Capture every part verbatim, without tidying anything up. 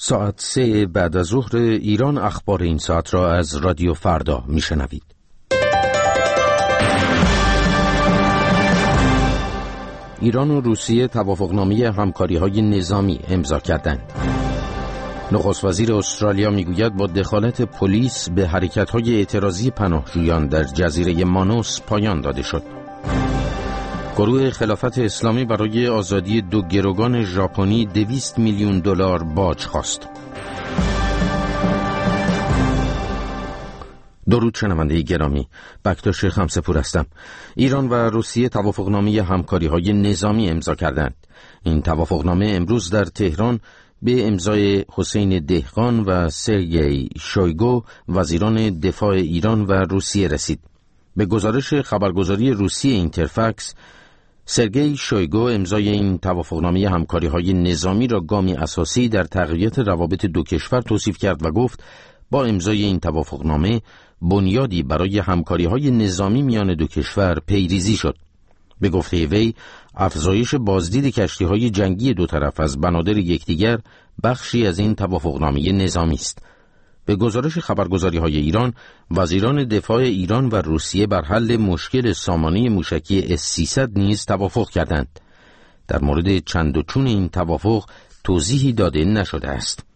ساعت سه بعد از ظهر ایران اخبار این ساعت را از رادیو فردا میشنوید. ایران و روسیه توافقنامه همکاری‌های نظامی امضا کردند. نخست وزیر استرالیا میگوید با دخالت پلیس به حرکت‌های اعتراضی پناهجویان در جزیره مانوس پایان داده شد. گروه خلافت اسلامی برای آزادی دو گروگان ژاپنی دویست میلیون دلار باج خواست. درود شنونده گرامی، بکتاش خمسه‌پور هستم. ایران و روسیه توافقنامه همکاری‌های نظامی امضا کردند. این توافقنامه امروز در تهران به امضای حسین دهقان و سرگئی شویگو وزیران دفاع ایران و روسیه رسید. به گزارش خبرگزاری روسیه اینترفکس، سرگئی شویگو امضای این توافقنامه همکاری‌های نظامی را گامی اساسی در تقویت روابط دو کشور توصیف کرد و گفت با امضای این توافقنامه بنیادی برای همکاری‌های نظامی میان دو کشور پیریزی شد. به گفته وی، افزایش بازدید کشتی‌های جنگی دو طرف از بنادر یکدیگر بخشی از این توافقنامه نظامی است. به گزارش خبرگزاری‌های ایران، وزیران دفاع ایران و روسیه بر حل مشکل سامانه موشکی اس سیصد نیز توافق کردند. در مورد چند و چون این توافق توضیحی داده نشده است.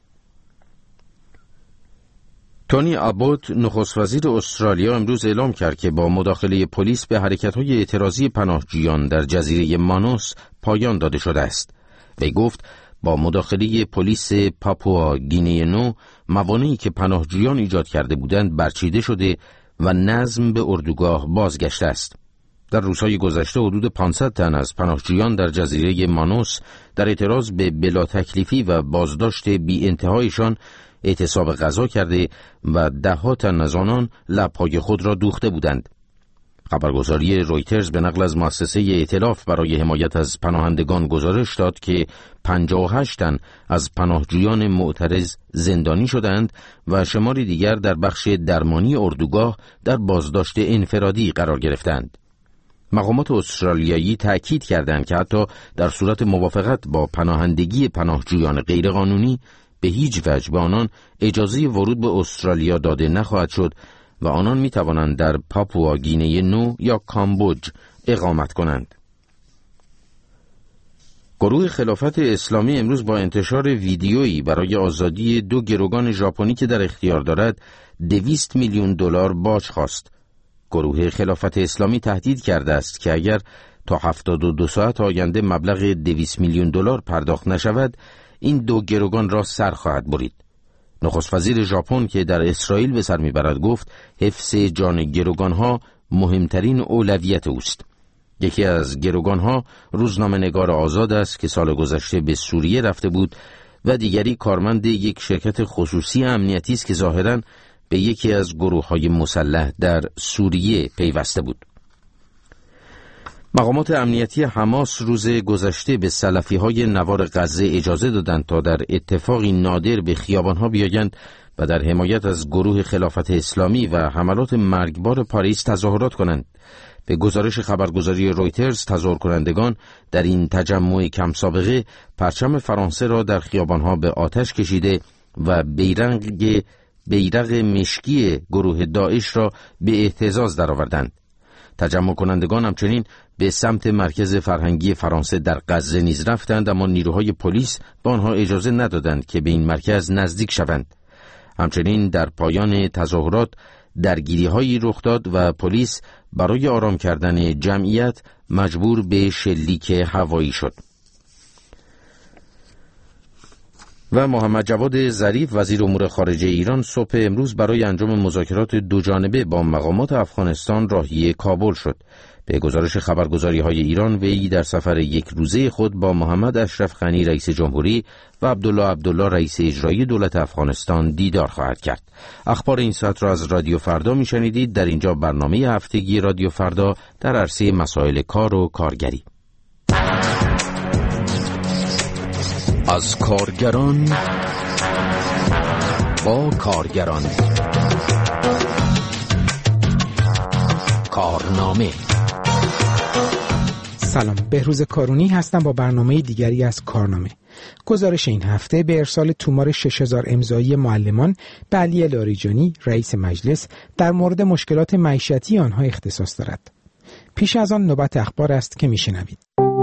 تونی ابوت، نخست وزیر استرالیا، امروز اعلام کرد که با مداخله پلیس به حرکت‌های اعتراضی پناهجویان در جزیره مانوس پایان داده شده است. وی گفت با مداخله پلیس پاپوا گینه نو، موانعی که پناهجویان ایجاد کرده بودند برچیده شده و نظم به اردوگاه بازگشته است. در روزهای گذشته حدود پانصد تن از پناهجویان در جزیره مانوس در اعتراض به بلا تکلیفی و بازداشت بی انتهایشان اعتصاب غذا کرده و ده ها تن از آنان لب‌های خود را دوخته بودند. خبرگزاری رویترز به نقل از مؤسسه ائتلاف برای حمایت از پناهندگان گزارش داد که پنجاه و هشت تن از پناهجویان معترض زندانی شدند و شماری دیگر در بخش درمانی اردوگاه در بازداشت انفرادی قرار گرفتند. مقامات استرالیایی تأکید کردند که حتی در صورت موافقت با پناهندگی پناهجویان غیرقانونی به هیچ وجه به آنان اجازه ورود به استرالیا داده نخواهد شد و آنان می توانند در پاپوا گینه نو یا کامبوج اقامت کنند. گروه خلافت اسلامی امروز با انتشار ویدیویی برای آزادی دو گروگان ژاپنی که در اختیار دارد دویست میلیون دلار باج خواست. گروه خلافت اسلامی تهدید کرده است که اگر تا هفتاد و دو ساعت آینده مبلغ دویست میلیون دلار پرداخت نشود، این دو گروگان را سر خواهد برید. نخست وزیر ژاپن که در اسرائیل به سر میبرد گفت حفظ جان گروگانها مهمترین اولویت اوست. یکی از گروگانها روزنامه نگار آزاد است که سال گذشته به سوریه رفته بود و دیگری کارمند یک شرکت خصوصی امنیتی است که ظاهراً به یکی از گروه‌های مسلح در سوریه پیوسته بود. مقامات امنیتی حماس روز گذشته به سلفی‌های نوار غزه اجازه دادند تا در اتفاقی نادر به خیابان‌ها بیایند و در حمایت از گروه خلافت اسلامی و حملات مرگبار پاریس تظاهرات کنند. به گزارش خبرگزاری رویترز، تظاهر کنندگان در این تجمع کم سابقه پرچم فرانسه را در خیابان‌ها به آتش کشیده و بیرنگ بیرق مشکی گروه داعش را به اهتزاز درآوردند. تجمع کنندگان همچنین به سمت مرکز فرهنگی فرانسه در غزه نیز رفتند، اما نیروهای پلیس به آنها اجازه ندادند که به این مرکز نزدیک شوند. همچنین در پایان تظاهرات درگیری‌هایی رخ داد و پلیس برای آرام کردن جمعیت مجبور به شلیک هوایی شد. و محمد جواد ظریف، وزیر امور خارجه ایران، صبح امروز برای انجام مذاکرات دوجانبه با مقامات افغانستان راهی کابل شد. به گزارش خبرگزاری‌های ایران، وی در سفر یک روزه خود با محمد اشرف غنی رئیس جمهوری و عبدالله عبدالله رئیس اجرایی دولت افغانستان دیدار خواهد کرد. اخبار این ساعت را از رادیو فردا میشنیدید. در اینجا برنامه هفتگی رادیو فردا در عرصه مسائل کار و کارگری. از کارگران با کارگران، کارنامه. سلام، بهروز کارونی هستم با برنامه دیگری از کارنامه. گزارش این هفته به ارسال تومار شش هزار امضایی معلمان به علی لاریجانی رئیس مجلس در مورد مشکلات معیشتی آنها اختصاص دارد. پیش از آن نوبت اخبار است که میشنوید.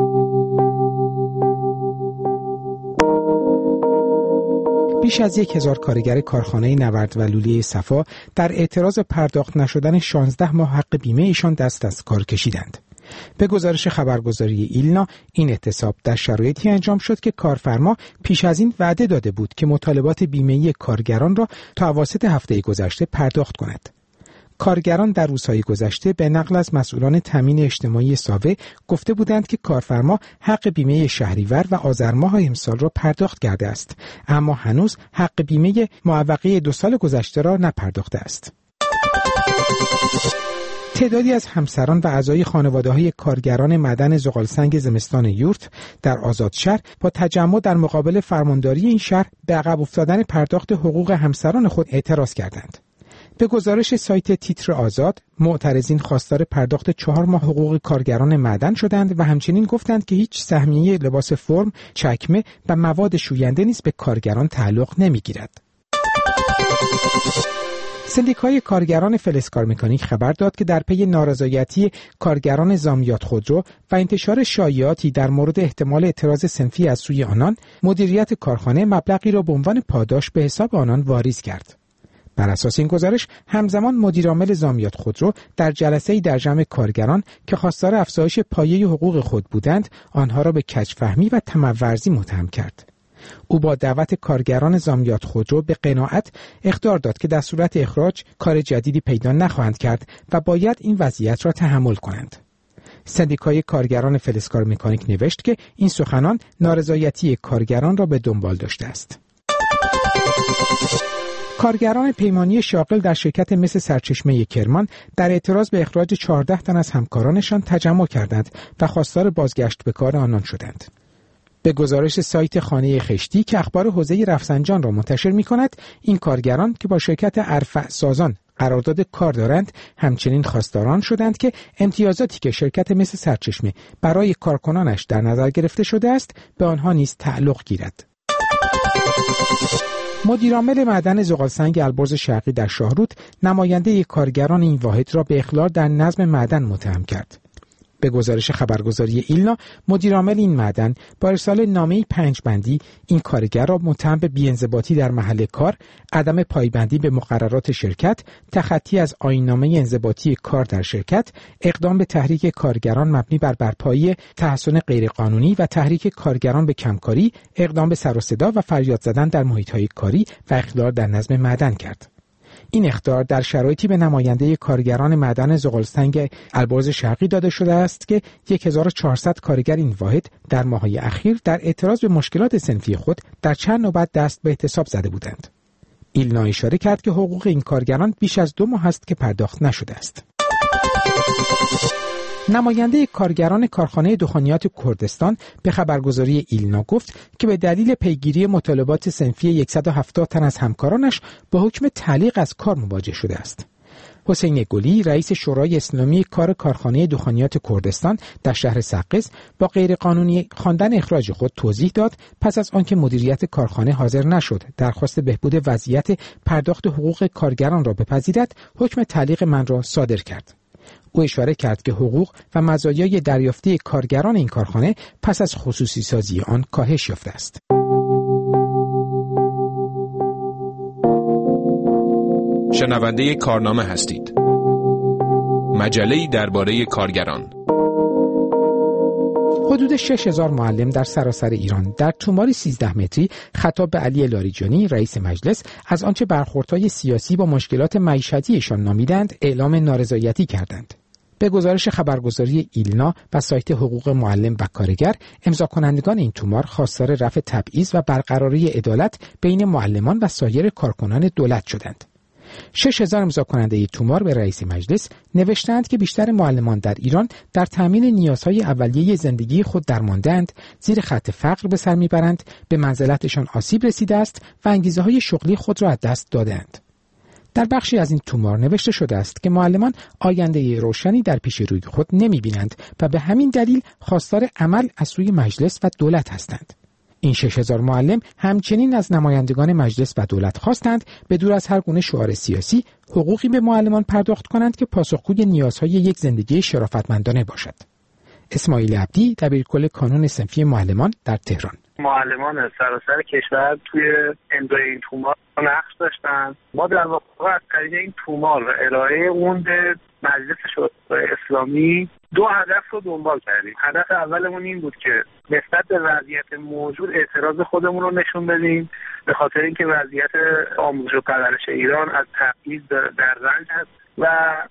بیش از یک هزار کارگر کارخانه نورد و لوله صفا در اعتراض پرداخت نشدن شانزده ماه حق بیمه ایشان دست از کار کشیدند. به گزارش خبرگزاری ایلنا این اعتصاب در شرایطی انجام شد که کارفرما پیش از این وعده داده بود که مطالبات بیمه‌ای کارگران را تا اواسط هفته گذشته پرداخت کند. کارگران در روزهای گذشته به نقل از مسئولان تامین اجتماعی ساوه گفته بودند که کارفرما حق بیمه شهریور و آذر ماه امسال را پرداخت کرده است، اما هنوز حق بیمه معوقه دو سال گذشته را نپرداخته است. تعدادی از همسران و اعضای خانواده‌های کارگران معدن زغالسنگ زمستان یورت در آزادشهر با تجمع در مقابل فرمانداری این شهر به عقب افتادن پرداخت حقوق همسران خود اعتراض کردند. به گزارش سایت تیتر آزاد، معترضین خواستار پرداخت چهار ماه حقوق کارگران معدن شدند و همچنین گفتند که هیچ سهمیه لباس فرم، چکمه و مواد شوینده نیز به کارگران تعلق نمی‌گیرد. سندیکای کارگران فلزکار مکانیک خبر داد که در پی نارضایتی کارگران زامیات خودرو و انتشار شایعاتی در مورد احتمال اعتراض صنفی از سوی آنان، مدیریت کارخانه مبلغی را به عنوان پاداش به حساب آنان واریز کرد. بر اساس این گزارش، همزمان مدیرعامل زامیات خودرو در جلسه‌ای در جمع کارگران که خواستار افزایش پایه حقوق خود بودند، آنها را به کج‌فهمی و طمع‌ورزی متهم کرد. او با دعوت کارگران زامیات خودرو به قناعت اخطار داد که در صورت اخراج کار جدیدی پیدا نخواهند کرد و باید این وضعیت را تحمل کنند. سندیکای کارگران فلزکار مکانیک نوشت که این سخنان نارضایتی کارگران را به دنبال داشته است. کارگران پیمانی شاغل در شرکت مس سرچشمه کرمان در اعتراض به اخراج چهارده تن از همکارانشان تجمع کردند و خواستار بازگشت به کار آنان شدند. به گزارش سایت خانه خشتی که اخبار حوزه رفسنجان را منتشر می‌کند، این کارگران که با شرکت ارفع سازان قرارداد کار دارند، همچنین خواستاران شدند که امتیازاتی که شرکت مس سرچشمه برای کارکنانش در نظر گرفته شده است، به آنها نیز تعلق گیرد. مدیرعامل معدن زغالسنگ البرز شرقی در شاهرود نماینده کارگران این واحد را به اخلال در نظم معدن متهم کرد. به گزارش خبرگزاری ایلنا، مدیرعامل این معدن با ارسال نامه‌ای پنج بندی این کارگر را متهم به بی‌انضباطی در محل کار، عدم پایبندی به مقررات شرکت، تخطی از آیین‌نامه انضباطی کار در شرکت، اقدام به تحریک کارگران مبنی بر برپایی تحصن غیرقانونی و تحریک کارگران به کمکاری، اقدام به سر و صدا و فریاد زدن در محیط‌های کاری و اخلال در نظم معدن کرد. این اخطار در شرایطی به نماینده کارگران معدن زغالسنگ البرز شرقی داده شده است که هزار و چهارصد کارگر این واحد در ماه‌های اخیر در اعتراض به مشکلات صنفی خود در چند نوبت دست به اعتصاب زده بودند. ایلنا اشاره کرد که حقوق این کارگران بیش از دو ماه است که پرداخت نشده است. نماینده کارگران کارخانه دخانیات کردستان به خبرگزاری ایلنا گفت که به دلیل پیگیری مطالبات صنفی صد و هفتاد تن از همکارانش با حکم تعلیق از کار مواجه شده است. حسین گلی، رئیس شورای اسلامی کار کارخانه دخانیات کردستان در شهر سقز، با غیرقانونی خواندن اخراج خود توضیح داد پس از آنکه مدیریت کارخانه حاضر نشد درخواست بهبود وضعیت پرداخت حقوق کارگران را بپذیرد، حکم تعلیق من را صادر کرد. او اشاره کرد که حقوق و مزایای دریافتی کارگران این کارخانه پس از خصوصی سازی آن کاهش یافته است. شنونده کارنامه هستید. مجله‌ای درباره کارگران. حدود شش هزار معلم در سراسر ایران در توماری سیزده متری خطاب به علی لاریجانی رئیس مجلس از آنچه برخوردهای سیاسی با مشکلات معیشتیشان نامیدند اعلام نارضایتی کردند. به گزارش خبرگزاری ایلنا و سایت حقوق معلم و کارگر، امضا کنندگان این تومار خواستار رفع تبعیض و برقراری عدالت بین معلمان و سایر کارکنان دولت شدند. شش هزار امضا کننده ای تومار به رئیس مجلس نوشتند که بیشتر معلمان در ایران در تامین نیازهای اولیه زندگی خود درمانده‌اند، زیر خط فقر به سر میبرند، به منزلتشان آسیب رسیده است و انگیزه‌های شغلی خود را از دست داده‌اند. در بخشی از این تومار نوشته شده است که معلمان آینده روشنی در پیش روی خود نمی‌بینند و به همین دلیل خواستار عمل از سوی مجلس و دولت هستند. این شش هزار معلم همچنین از نمایندگان مجلس و دولت خواستند به دور از هر گونه شعار سیاسی حقوقی به معلمان پرداخت کنند که پاسخگوی نیازهای یک زندگی شرافتمندانه باشد. اسماعیل عبدی، دبیرکل کانون صنفی معلمان در تهران: معلمان سراسر کشور توی امضای این تومار نقش داشتن. ما در واقع از طریق این تومار و ارائه اون به مجلس شورای اسلامی دو هدف رو دنبال کردیم. هدف اولمون این بود که نسبت به وضعیت موجود اعتراض خودمون رو نشون بدیم، به خاطر اینکه وضعیت آموزش و پرورش ایران از تبعیض در رنج هست، و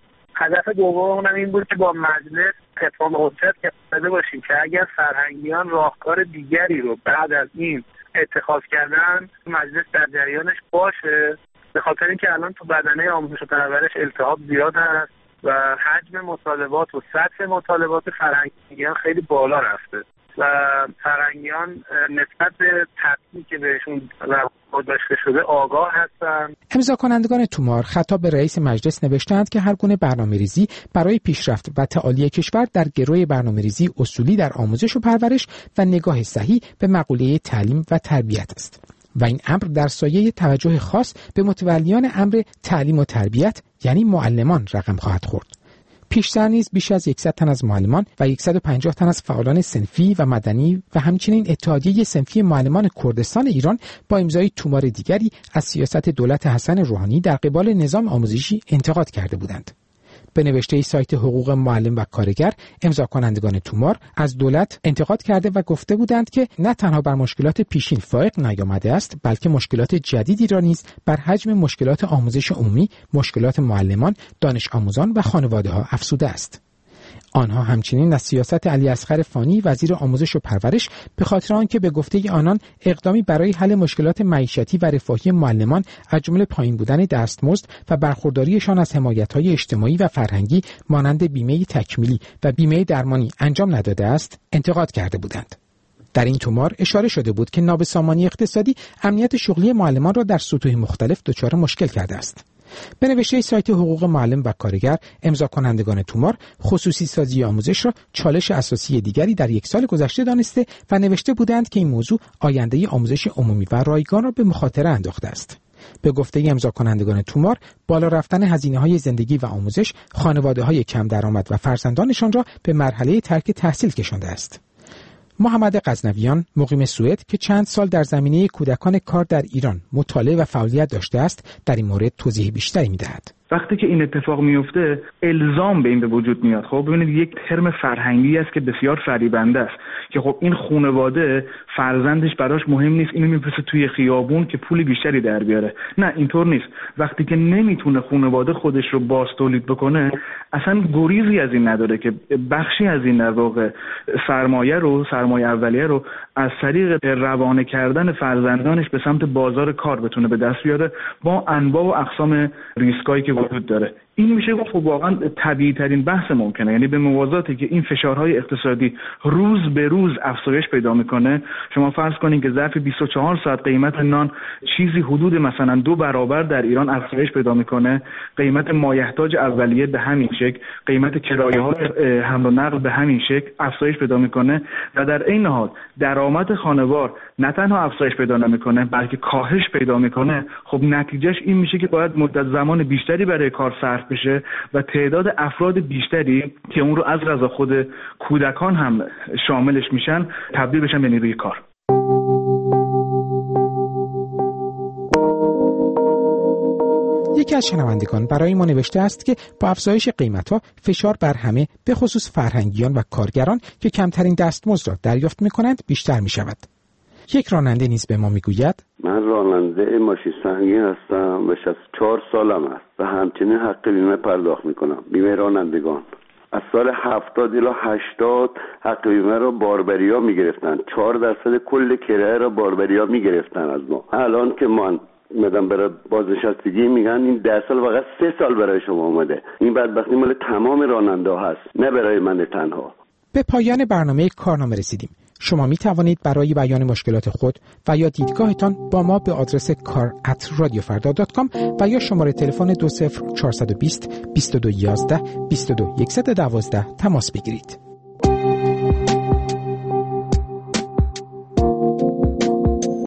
هدف دوممون این بود که با مجلس اتفاق حجت کرده باشیم که اگر فرهنگیان راهکار دیگری رو بعد از این اتخاذ کردن مجلس در جریانش باشه، به خاطر اینکه الان تو بدنه آموزش و پرورش التهاب زیاد هست و حجم مطالبات و سطح مطالبات فرهنگیان خیلی بالا رفته و فرهنگیان نسبت به تبعیضی که بهشون داشته شده آگاه هستند. امضا کنندگان تومار خطاب به رئیس مجلس نوشتند که هر گونه برنامه‌ریزی برای پیشرفت و تعالی کشور در گروه برنامه‌ریزی اصولی در آموزش و پرورش و نگاه صحیح به مقوله تعلیم و تربیت است و این امر در سایه توجه خاص به متولیان امر تعلیم و تربیت یعنی معلمان رقم خواهد خورد. پیشتر نیز بیش از صد تن از معلمان و صد و پنجاه تن از فعالان صنفی و مدنی و همچنین اتحادیه صنفی معلمان کردستان ایران با امضای تومار دیگری از سیاست دولت حسن روحانی در قبال نظام آموزشی انتقاد کرده بودند. به نوشته سایت حقوق معلم و کارگر، امضا کنندگان تومار از دولت انتقاد کرده و گفته بودند که نه تنها بر مشکلات پیشین فائق نیامده است، بلکه مشکلات جدیدی را نیز بر حجم مشکلات آموزش عمومی، مشکلات معلمان، دانش آموزان و خانواده‌ها افزوده است. آنها همچنین از سیاست علی اصغر فانی وزیر آموزش و پرورش به خاطر آنکه به گفته آنان اقدامی برای حل مشکلات معیشتی و رفاهی معلمان از جمله پایین بودن دستمزد و برخورداریشان از حمایت‌های اجتماعی و فرهنگی مانند بیمه تکمیلی و بیمه درمانی انجام نداده است، انتقاد کرده بودند. در این تومار اشاره شده بود که نابسامانی اقتصادی امنیت شغلی معلمان را در سطوح مختلف دچار مشکل کرده است. به نوشته سایت حقوق معلم و کارگر، امضا کنندگان تومار خصوصی سازی آموزش را چالش اساسی دیگری در یک سال گذشته دانسته و نوشته بودند که این موضوع آینده آموزش عمومی و رایگان را به مخاطره انداخته است. به گفته امضا کنندگان تومار، بالا رفتن هزینه‌های زندگی و آموزش خانواده‌های کم درآمد و فرزندانشان را به مرحله ترک تحصیل کشانده است. محمد غزنویان، مقیم سوئد که چند سال در زمینه کودکان کار در ایران مطالعه و فعالیت داشته است، در این مورد توضیح بیشتری می‌دهد. وقتی که این اتفاق میفته الزام به این به وجود میاد. خب ببینید یک ترم فرهنگی است که بسیار فریبنده است که خب این خانواده فرزندش براش مهم نیست، اینو میفرسته توی خیابون که پول بیشتری در بیاره. نه، اینطور نیست. وقتی که نمیتونه خانواده خودش رو باز تولید بکنه، اصلا گریزی از این نداره که بخشی از این در واقع سرمایه رو سرمایه اولیه رو از طریق روانه کردن فرزندانش به سمت بازار کار بتونه به دست بیاره با انواع و اقسام ریسکایی که وجود داره. این میشه گفت واقعا طبیعی ترین بحث ممکنه. یعنی به موازاتی که این فشارهای اقتصادی روز به روز افزایش پیدا میکنه، شما فرض کنین که ظرف بیست و چهار ساعت قیمت نان چیزی حدود مثلا دو برابر در ایران افزایش پیدا میکنه، قیمت مایحتاج اولیه به همین شکل، قیمت کرایه‌های حمل و نقل به همین شکل افزایش پیدا میکنه و در این حال درآمد خانوار نه تنها افزایش پیدا نمیکنه بلکه کاهش پیدا میکنه. خب نتیجهش این میشه که باید مدت زمان بیشتری برای کار صرف بشه و تعداد افراد بیشتری که اون رو از رضا خود کودکان هم شاملش میشن تبدیل بشن به نیروی کار. یکی از شنوندگان برای ما نوشته است که با افزایش قیمت‌ها فشار بر همه به خصوص فرهنگیان و کارگران که کمترین دستمزد را دریافت می‌کنند بیشتر می‌شود. یک راننده نیز به ما میگوید: من راننده ماشین سنگین هستم و شصت و چهار سالم است و همچنین حق بیمه پرداخت میکنم، بیمه رانندگان. از سال هفتاد الی هشتاد حق بیمه رو باربریا میگرفتن، چهار درصد کل کرایه رو باربریا میگرفتن از ما. الان که من مدام برای بازنشستگی میگن این ده سال فقط سه سال برای شما اومده. این بدبختی مال تمام راننده ها هست، نه برای من تنها. به پایان برنامه کارنامه رسیدیم. شما می توانید برای بیان مشکلات خود و یا دیدگاهتان با ما به آدرس کار ات رادیو فردا دات کام و یا شماره تلفن دو صفر چهار دو صفر بیست بیست و دو یازده بیست و دو صفر یک یک یک تماس بگیرید.